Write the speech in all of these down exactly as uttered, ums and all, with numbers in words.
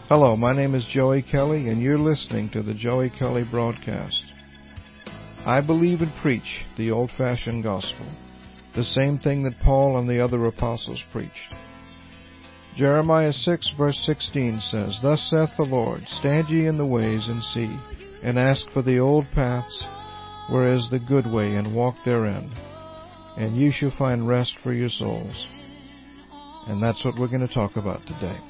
Hello, my name is Joey Kelly, and you're listening to the Joey Kelly Broadcast. I believe and preach the old-fashioned gospel, the same thing that Paul and the other apostles preached. Jeremiah six verse sixteen says, Thus saith the Lord, Stand ye in the ways and see, and ask for the old paths, where is the good way, and walk therein, and ye shall find rest for your souls. And that's what we're going to talk about today.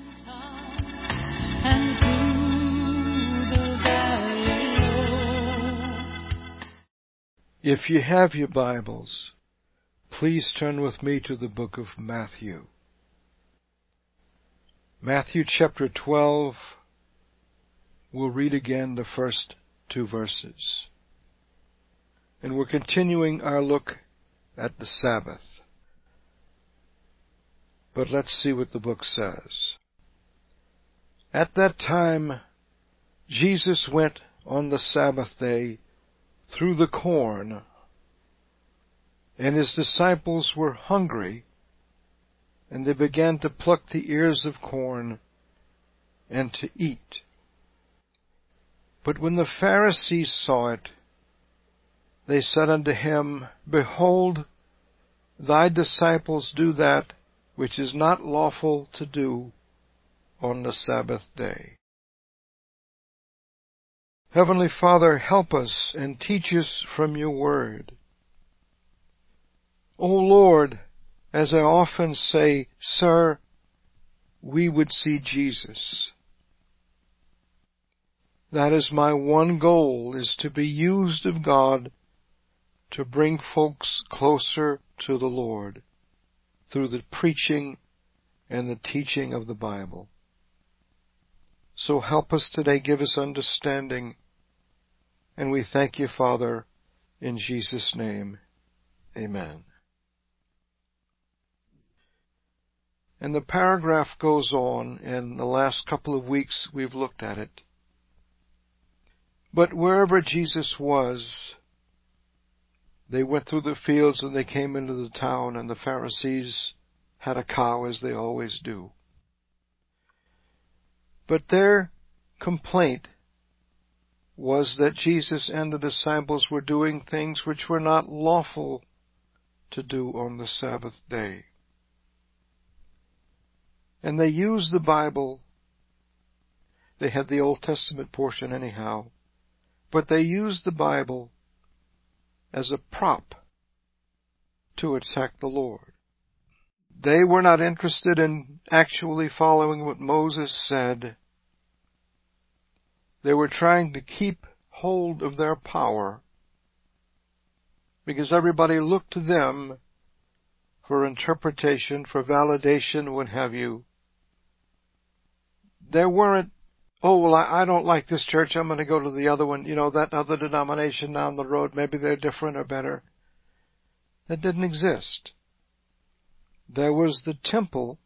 If you have your Bibles, please turn with me to the book of Matthew. Matthew chapter twelve, we'll read again the first two verses. And we're continuing our look at the Sabbath. But let's see what the book says. At that time, Jesus went on the Sabbath day through the corn, and his disciples were hungry, and they began to pluck the ears of corn and to eat. But when the Pharisees saw it, they said unto him, Behold, thy disciples do that which is not lawful to do on the Sabbath day. Heavenly Father, help us and teach us from your word. O Lord, as I often say, Sir, we would see Jesus. That is my one goal, is to be used of God to bring folks closer to the Lord through the preaching and the teaching of the Bible. So help us today, give us understanding, and we thank you, Father, in Jesus' name. Amen. And the paragraph goes on, and the last couple of weeks we've looked at it. But wherever Jesus was, they went through the fields and they came into the town, and the Pharisees had a cow, as they always do. But their complaint was that Jesus and the disciples were doing things which were not lawful to do on the Sabbath day. And they used the Bible. They had the Old Testament portion anyhow, but they used the Bible as a prop to attack the Lord. They were not interested in actually following what Moses said. They were trying to keep hold of their power because everybody looked to them for interpretation, for validation, what have you. There weren't, oh, well, I, I don't like this church, I'm going to go to the other one, you know, that other denomination down the road, maybe they're different or better. That didn't exist. There was the temple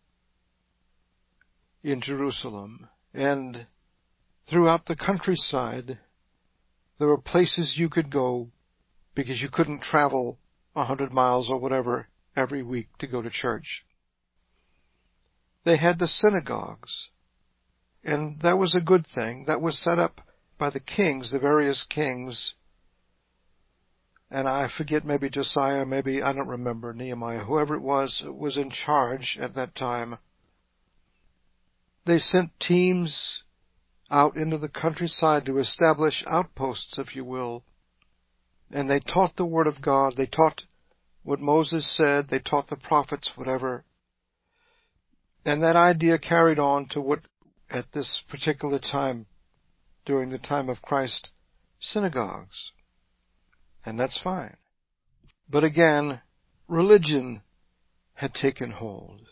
in Jerusalem, and throughout the countryside, there were places you could go because you couldn't travel a hundred miles or whatever every week to go to church. They had the synagogues, and that was a good thing. That was set up by the kings, the various kings. And I forget, maybe Josiah, maybe, I don't remember, Nehemiah, whoever it was, was in charge at that time. They sent teams out into the countryside to establish outposts, if you will. And they taught the Word of God. They taught what Moses said. They taught the prophets, whatever. And that idea carried on to what, at this particular time, during the time of Christ, synagogues. And that's fine. But again, religion had taken hold.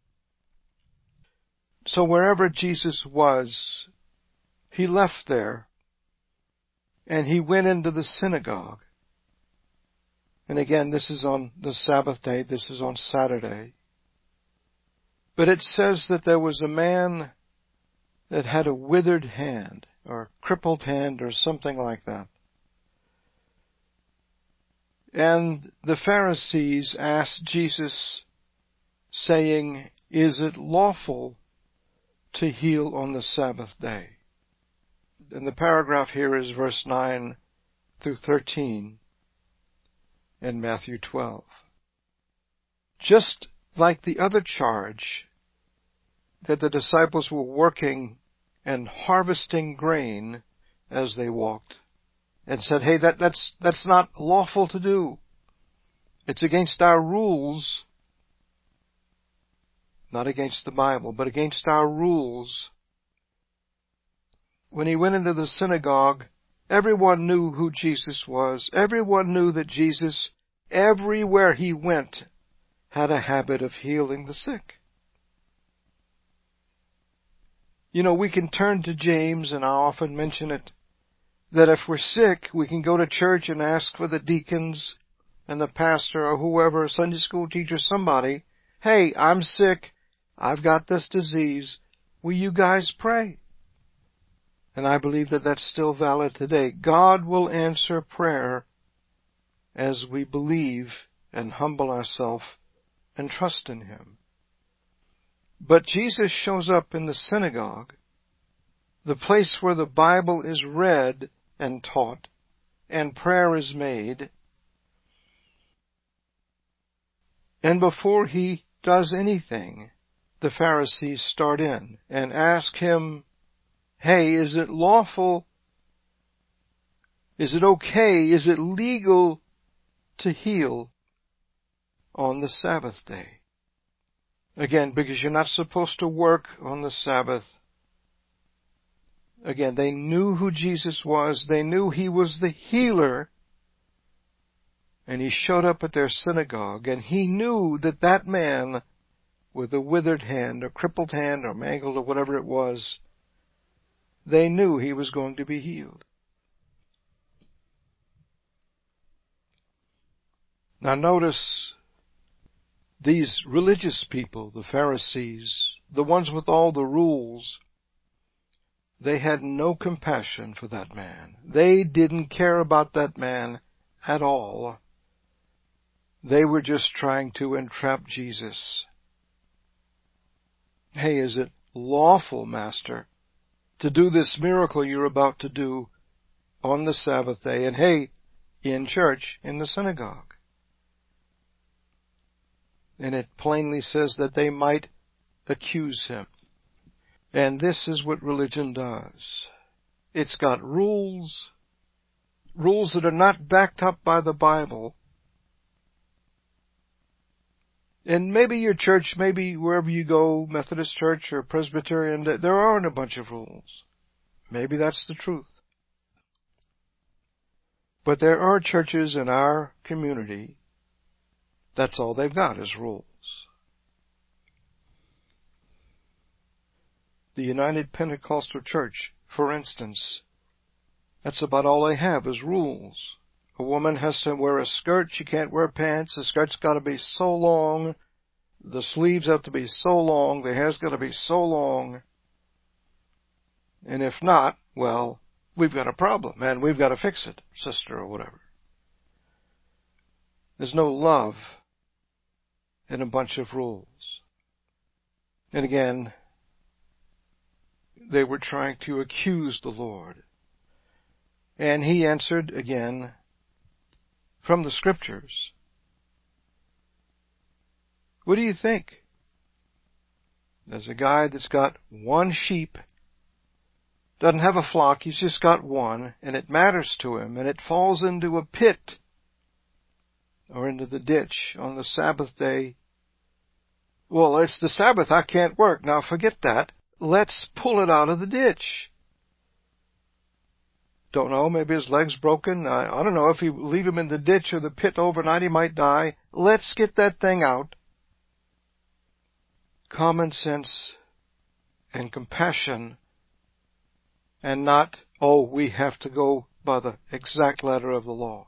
So wherever Jesus was, he left there, and he went into the synagogue. And again, this is on the Sabbath day, this is on Saturday. But it says that there was a man that had a withered hand, or a crippled hand, or something like that. And the Pharisees asked Jesus, saying, Is it lawful to heal on the Sabbath day. And the paragraph here is verse nine through thirteen in Matthew twelve. Just like the other charge that the disciples were working and harvesting grain as they walked, and said, hey, that, that's, that's not lawful to do. It's against our rules. Not against the Bible, but against our rules. When he went into the synagogue, everyone knew who Jesus was. Everyone knew that Jesus, everywhere he went, had a habit of healing the sick. You know, we can turn to James, and I often mention it, that if we're sick, we can go to church and ask for the deacons and the pastor or whoever, Sunday school teacher, somebody, hey, I'm sick, I've got this disease, will you guys pray? And I believe that that's still valid today. God will answer prayer as we believe and humble ourselves and trust in Him. But Jesus shows up in the synagogue, the place where the Bible is read and taught, and prayer is made. And before he does anything, the Pharisees start in and ask him, hey, is it lawful? Is it okay? Is it legal to heal on the Sabbath day? Again, because you're not supposed to work on the Sabbath. Again, they knew who Jesus was. They knew He was the healer. And He showed up at their synagogue, and He knew that that man with a withered hand, or crippled hand, or mangled, or whatever it was, they knew he was going to be healed. Now notice these religious people, the Pharisees, the ones with all the rules, they had no compassion for that man. They didn't care about that man at all. They were just trying to entrap Jesus. Hey, is it lawful, Master, to do this miracle you're about to do on the Sabbath day? And hey, in church, in the synagogue. And it plainly says that they might accuse him. And this is what religion does. It's got rules, rules that are not backed up by the Bible. And maybe your church, maybe wherever you go, Methodist church or Presbyterian, there aren't a bunch of rules. Maybe that's the truth. But there are churches in our community, that's all they've got is rules. The United Pentecostal Church, for instance, that's about all they have is rules. A woman has to wear a skirt, she can't wear pants, the skirt's got to be so long, the sleeves have to be so long, the hair's got to be so long, and if not, well, we've got a problem, and we've got to fix it, sister or whatever. There's no love in a bunch of rules. And again, they were trying to accuse the Lord. And he answered again from the Scriptures. What do you think? There's a guy that's got one sheep, doesn't have a flock, he's just got one, and it matters to him, and it falls into a pit or into the ditch on the Sabbath day. Well, it's the Sabbath, I can't work. Now forget that. Let's pull it out of the ditch. Don't know, maybe his leg's broken. I, I don't know, if you leave him in the ditch or the pit overnight, he might die. Let's get that thing out. Common sense and compassion, and not, oh, we have to go by the exact letter of the law.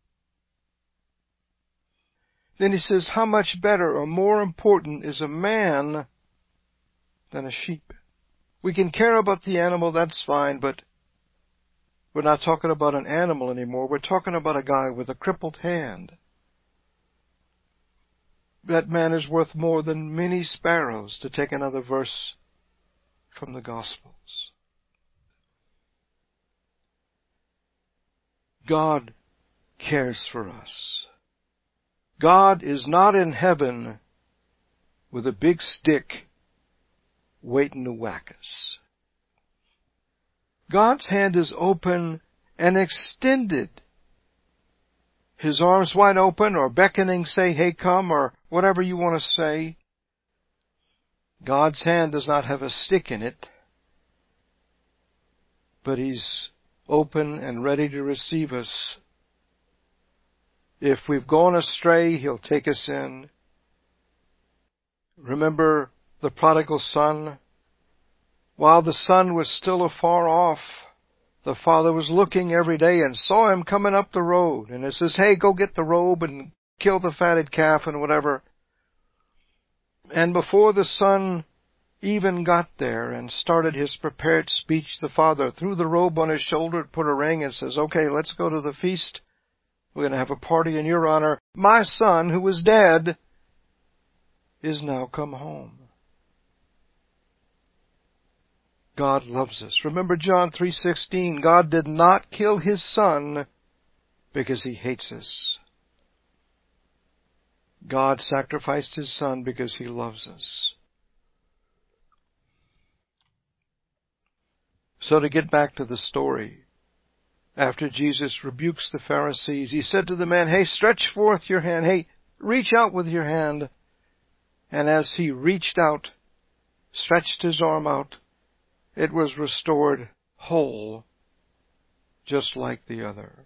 Then he says, how much better or more important is a man than a sheep? We can care about the animal, that's fine, but we're not talking about an animal anymore. We're talking about a guy with a crippled hand. That man is worth more than many sparrows, to take another verse from the Gospels. God cares for us. God is not in heaven with a big stick waiting to whack us. God's hand is open and extended. His arms wide open, or beckoning, say, hey, come, or whatever you want to say. God's hand does not have a stick in it, but He's open and ready to receive us. If we've gone astray, He'll take us in. Remember the prodigal son? While the son was still afar off, the father was looking every day and saw him coming up the road. And it says, hey, go get the robe and kill the fatted calf and whatever. And before the son even got there and started his prepared speech, the father threw the robe on his shoulder, put a ring, and says, okay, let's go to the feast. We're going to have a party in your honor. My son, who was dead, is now come home. God loves us. Remember John three sixteen, God did not kill His Son because He hates us. God sacrificed His Son because He loves us. So to get back to the story, after Jesus rebukes the Pharisees, He said to the man, hey, stretch forth your hand. Hey, reach out with your hand. And as he reached out, stretched his arm out, it was restored whole, just like the other.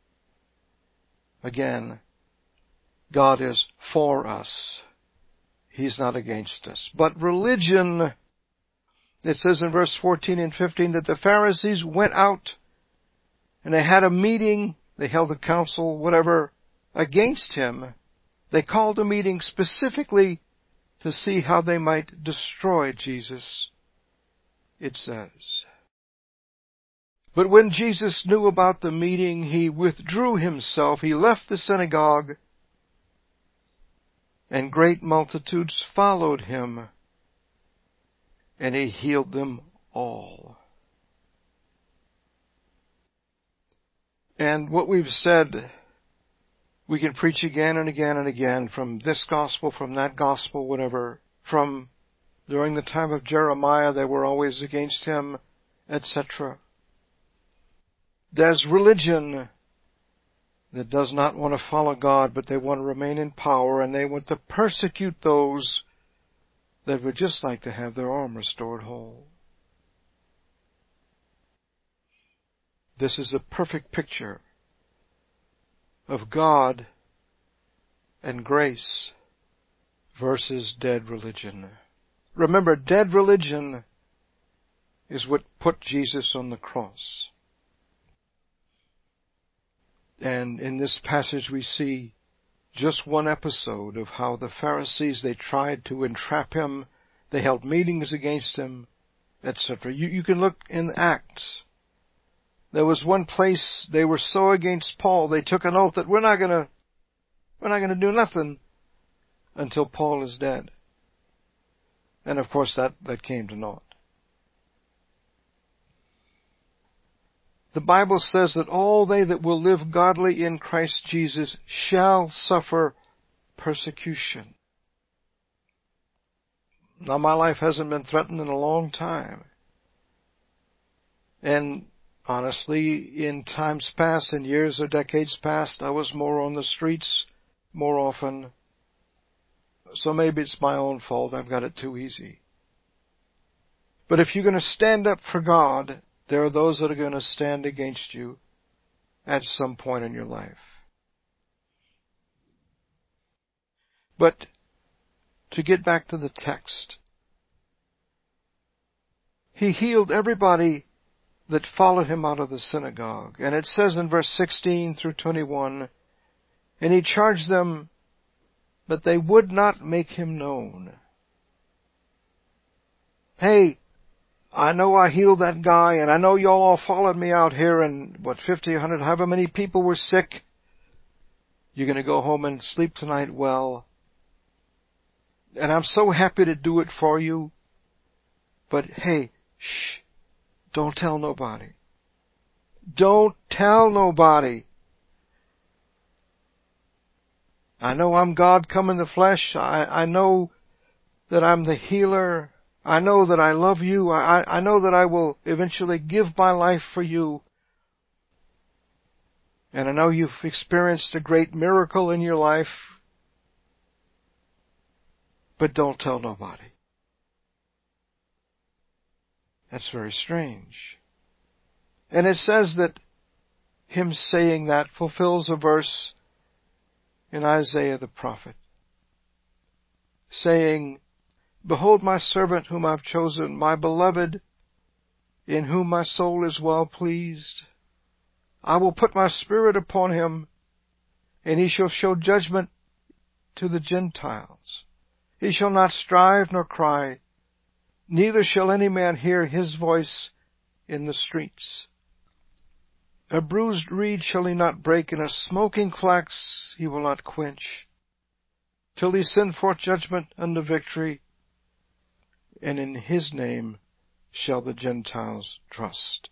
Again, God is for us. He's not against us. But religion, it says in verse fourteen and fifteen that the Pharisees went out and they had a meeting, they held a council, whatever, against Him. They called a meeting specifically to see how they might destroy Jesus, it says. But when Jesus knew about the meeting, He withdrew Himself. He left the synagogue, and great multitudes followed Him, and He healed them all. And what we've said, we can preach again and again and again from this gospel, from that gospel, whatever. From during the time of Jeremiah, they were always against Him, et cetera. There's religion that does not want to follow God, but they want to remain in power, and they want to persecute those that would just like to have their arm restored whole. This is a perfect picture of God and grace versus dead religion. Remember, dead religion is what put Jesus on the cross. And in this passage we see just one episode of how the Pharisees, they tried to entrap Him. They held meetings against Him, et cetera. You, you can look in Acts. There was one place they were so against Paul, they took an oath that we're not going to, we're not going to do nothing until Paul is dead. And of course that, that came to naught. The Bible says that all they that will live godly in Christ Jesus shall suffer persecution. Now, my life hasn't been threatened in a long time. And honestly, in times past, in years or decades past, I was more on the streets more often. So maybe it's my own fault. I've got it too easy. But if you're going to stand up for God, there are those that are going to stand against you at some point in your life. But to get back to the text, He healed everybody that followed Him out of the synagogue. And it says in verse sixteen through twenty-one, and He charged them, but they would not make Him known. Hey, I know I healed that guy, and I know y'all all followed me out here, and what, fifty, a hundred, however many people were sick. You're going to go home and sleep tonight well. And I'm so happy to do it for you. But hey, shh, don't tell nobody. Don't tell nobody. I know I'm God come in the flesh. I, I know that I'm the healer. I know that I love you. I, I know that I will eventually give my life for you. And I know you've experienced a great miracle in your life. But don't tell nobody. That's very strange. And it says that him saying that fulfills a verse in Isaiah the prophet, saying, Behold my servant whom I've chosen, my beloved, in whom my soul is well pleased. I will put my spirit upon him, and he shall show judgment to the Gentiles. He shall not strive nor cry, neither shall any man hear his voice in the streets. A bruised reed shall he not break, and a smoking flax he will not quench, till he send forth judgment unto victory, and in his name shall the Gentiles trust.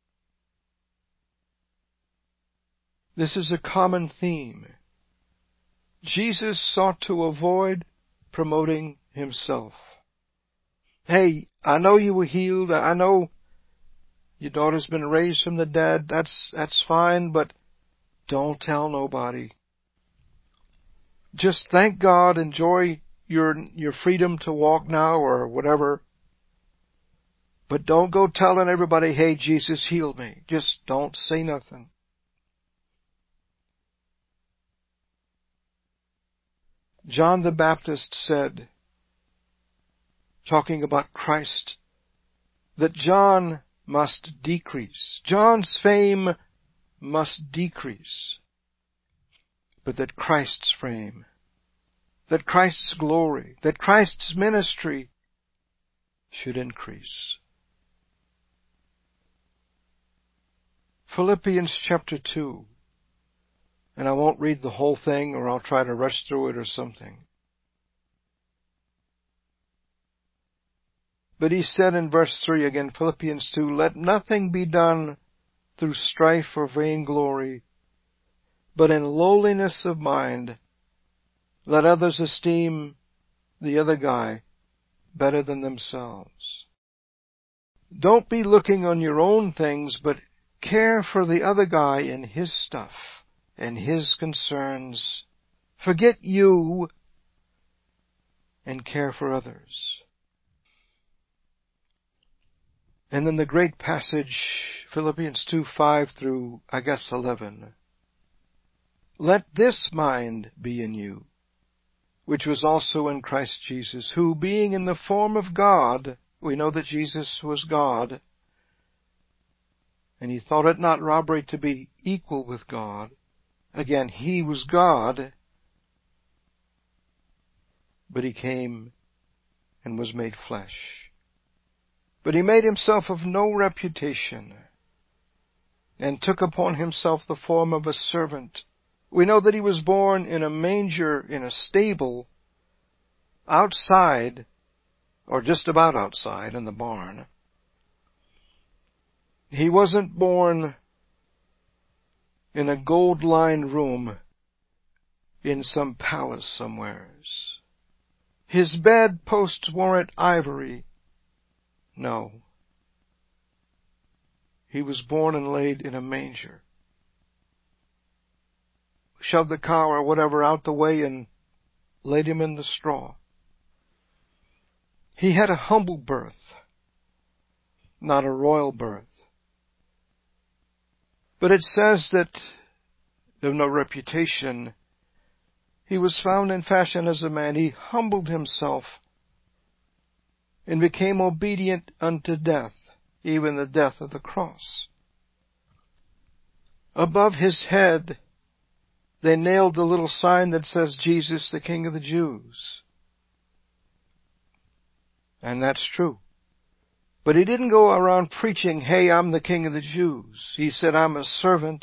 This is a common theme. Jesus sought to avoid promoting himself. Hey, I know you were healed. I know your daughter's been raised from the dead. That's, that's fine, but don't tell nobody. Just thank God, enjoy your, your freedom to walk now or whatever. But don't go telling everybody, hey, Jesus healed me. Just don't say nothing. John the Baptist said, talking about Christ, that John must decrease. John's fame must decrease. But that Christ's fame, that Christ's glory, that Christ's ministry should increase. Philippians chapter two. And I won't read the whole thing, or I'll try to rush through it or something. But he said in verse three again, Philippians two, Let nothing be done through strife or vainglory, but in lowliness of mind, let others esteem the other guy better than themselves. Don't be looking on your own things, but care for the other guy and his stuff and his concerns. Forget you and care for others. And then the great passage, Philippians two, five through, I guess, eleven. Let this mind be in you, which was also in Christ Jesus, who, being in the form of God, we know that Jesus was God, and he thought it not robbery to be equal with God. Again, he was God, but he came and was made flesh. But he made himself of no reputation, and took upon himself the form of a servant. We know that he was born in a manger, in a stable, outside, or just about outside, in the barn. He wasn't born in a gold-lined room in some palace somewheres. His bed posts weren't ivory. No. He was born and laid in a manger. Shoved the cow or whatever out the way and laid him in the straw. He had a humble birth, not a royal birth. But it says that, of no reputation, he was found in fashion as a man. He humbled himself and became obedient unto death, even the death of the cross. Above his head, they nailed the little sign that says, Jesus, the King of the Jews. And that's true. But he didn't go around preaching, hey, I'm the King of the Jews. He said, I'm a servant.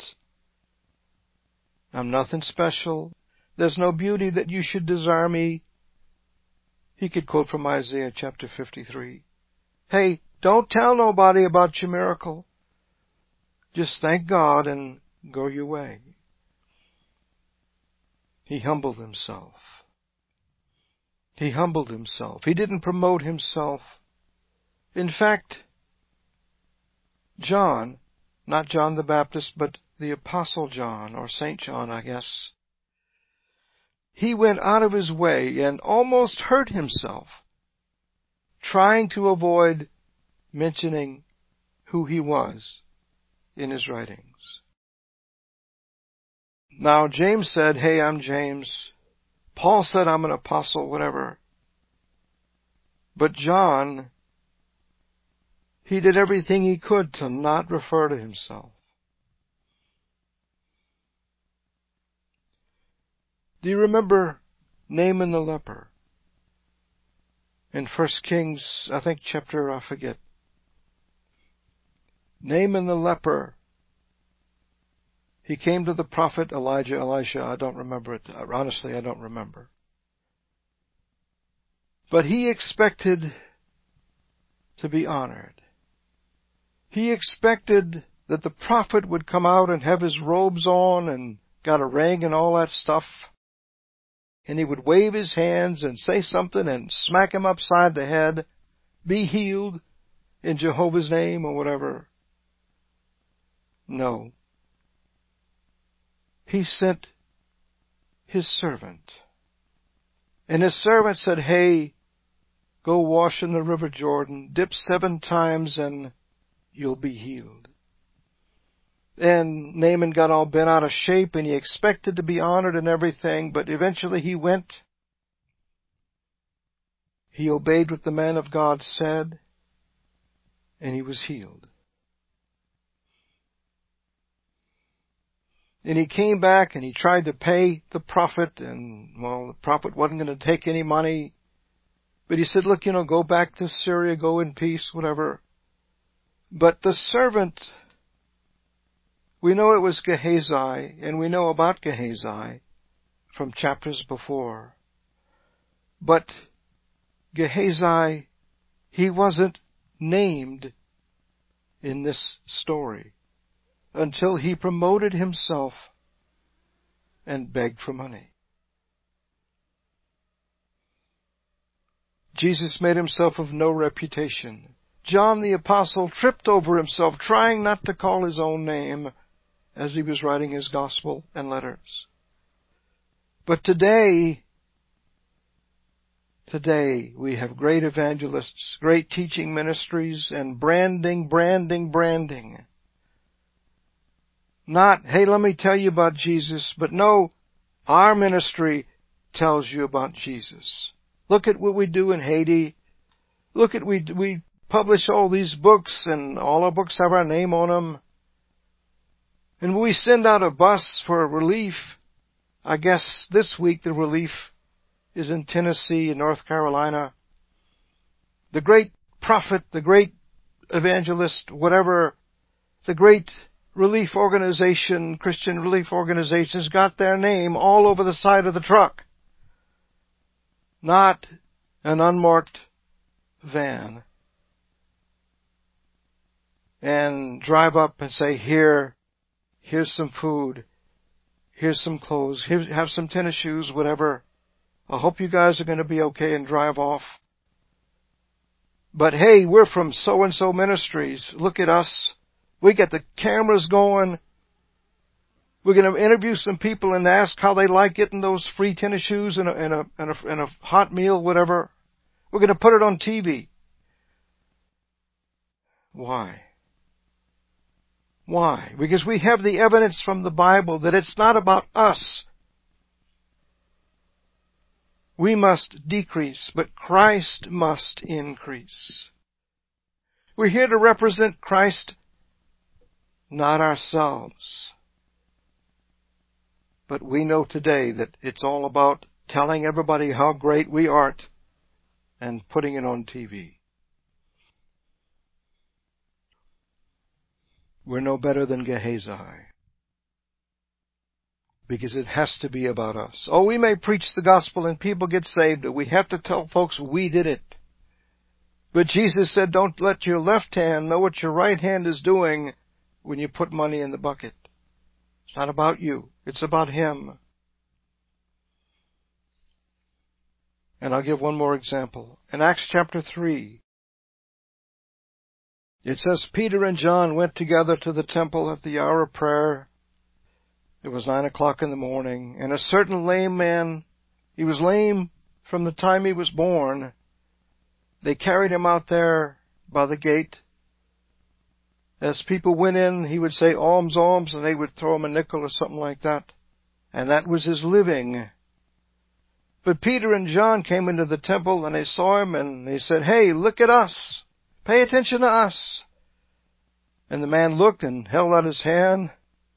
I'm nothing special. There's no beauty that you should desire me. He could quote from Isaiah chapter fifty-three. Hey, don't tell nobody about your miracle. Just thank God and go your way. He humbled himself. He humbled himself. He didn't promote himself. In fact, John, not John the Baptist, but the Apostle John, or Saint John, I guess, he went out of his way and almost hurt himself trying to avoid mentioning who he was in his writings. Now, James said, hey, I'm James. Paul said, I'm an apostle, whatever. But John, he did everything he could to not refer to himself. Do you remember Naaman the leper? In First Kings, I think chapter, I forget. Naaman the leper, he came to the prophet Elijah, Elisha, I don't remember it. Honestly, I don't remember. But he expected to be honored. He expected that the prophet would come out and have his robes on and got a ring and all that stuff. And he would wave his hands and say something and smack him upside the head, be healed in Jehovah's name or whatever. No. He sent his servant. And his servant said, hey, go wash in the river Jordan, dip seven times and you'll be healed. And Naaman got all bent out of shape and he expected to be honored and everything, but eventually he went. He obeyed what the man of God said, and he was healed. And he came back and he tried to pay the prophet, and, well, the prophet wasn't going to take any money. But he said, look, you know, go back to Syria, go in peace, whatever. But the servant, we know it was Gehazi, and we know about Gehazi from chapters before. But Gehazi, he wasn't named in this story until he promoted himself and begged for money. Jesus made himself of no reputation. John the Apostle tripped over himself trying not to call his own name as he was writing his gospel and letters. But today, today we have great evangelists, great teaching ministries, and branding, branding, branding. Not, hey, let me tell you about Jesus, but no, our ministry tells you about Jesus. Look at what we do in Haiti. Look at, we, we publish all these books, and all our books have our name on them. And we send out a bus for relief. I guess this week the relief is in Tennessee and North Carolina. The great prophet, the great evangelist, whatever, the great relief organization, Christian relief organizations, got their name all over the side of the truck. Not an unmarked van. And drive up and say, here, here's some food, here's some clothes, here, have some tennis shoes, whatever. I hope you guys are going to be okay, and drive off. But hey, we're from so-and-so ministries. Look at us. We got the cameras going. We're going to interview some people and ask how they like getting those free tennis shoes and a, and a, and a, and a hot meal, whatever. We're going to put it on T V. Why? Why? Because we have the evidence from the Bible that it's not about us. We must decrease, but Christ must increase. We're here to represent Christ, not ourselves. But we know today that it's all about telling everybody how great we are and putting it on T V. We're no better than Gehazi. Because it has to be about us. Oh, we may preach the gospel and people get saved, but we have to tell folks we did it. But Jesus said, don't let your left hand know what your right hand is doing when you put money in the bucket. It's not about you. It's about Him. And I'll give one more example. In Acts chapter three, it says, Peter and John went together to the temple at the hour of prayer. It was nine o'clock in the morning, and a certain lame man, he was lame from the time he was born. They carried him out there by the gate. As people went in, he would say, alms, alms, and they would throw him a nickel or something like that. And that was his living. But Peter and John came into the temple and they saw him and they said, hey, look at us. Pay attention to us. And the man looked and held out his hand.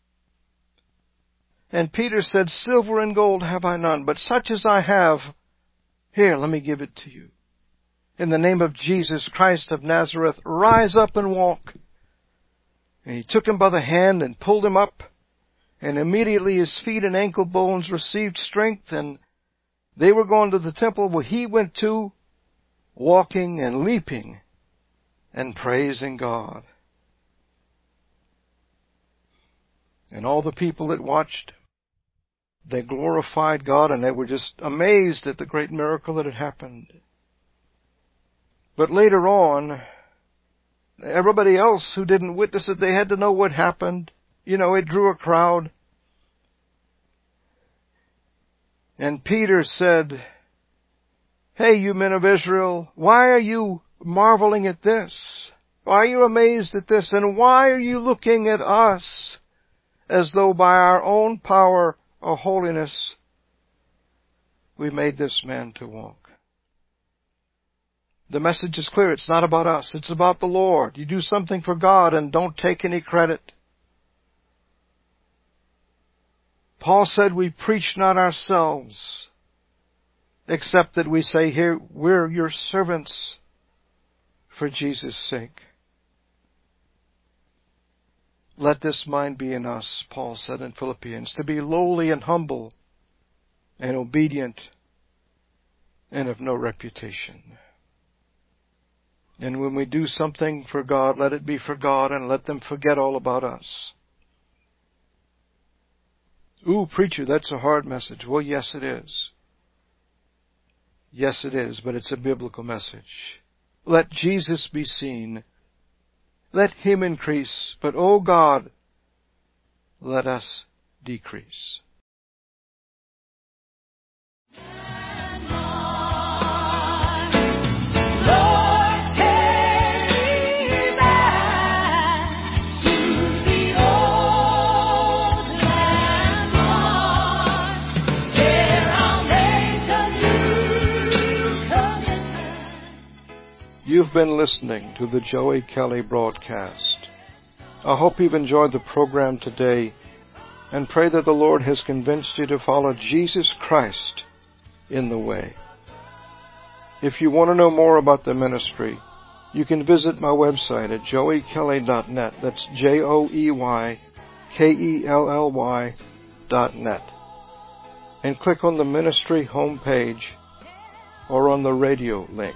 And Peter said, silver and gold have I none, but such as I have, here, let me give it to you. In the name of Jesus Christ of Nazareth, rise up and walk. And he took him by the hand and pulled him up. And immediately his feet and ankle bones received strength, and they were going to the temple where he went to, walking and leaping and praising God. And all the people that watched, they glorified God, and they were just amazed at the great miracle that had happened. But later on, everybody else who didn't witness it, they had to know what happened. You know, it drew a crowd. And Peter said, hey, you men of Israel, why are you marveling at this? Why are you amazed at this? And why are you looking at us as though by our own power or holiness we made this man to walk? The message is clear. It's not about us. It's about the Lord. You do something for God and don't take any credit. Paul said we preach not ourselves, except that we say here, we're your servants for Jesus' sake. Let this mind be in us, Paul said in Philippians, to be lowly and humble and obedient and of no reputation. And when we do something for God, let it be for God and let them forget all about us. Ooh, preacher, that's a hard message. Well, yes, it is. Yes, it is, but it's a biblical message. Let Jesus be seen. Let Him increase. But, oh God, let us decrease. You've been listening to the Joey Kelly broadcast. I hope you've enjoyed the program today and pray that the Lord has convinced you to follow Jesus Christ in the way. If you want to know more about the ministry, you can visit my website at joey kelly dot net. That's J O E Y K E L L Y dot net. And click on the ministry homepage or on the radio link.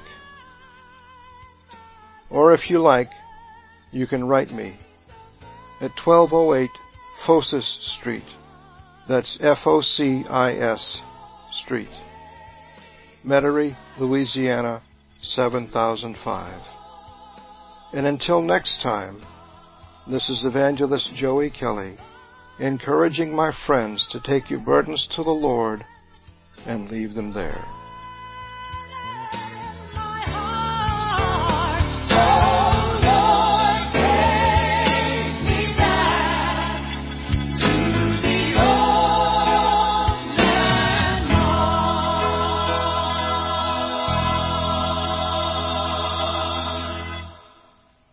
Or if you like, you can write me at twelve oh eight Focis Street. That's F O C I S Street. Metairie, Louisiana, seven thousand five. And until next time, this is Evangelist Joey Kelly, encouraging my friends to take your burdens to the Lord and leave them there.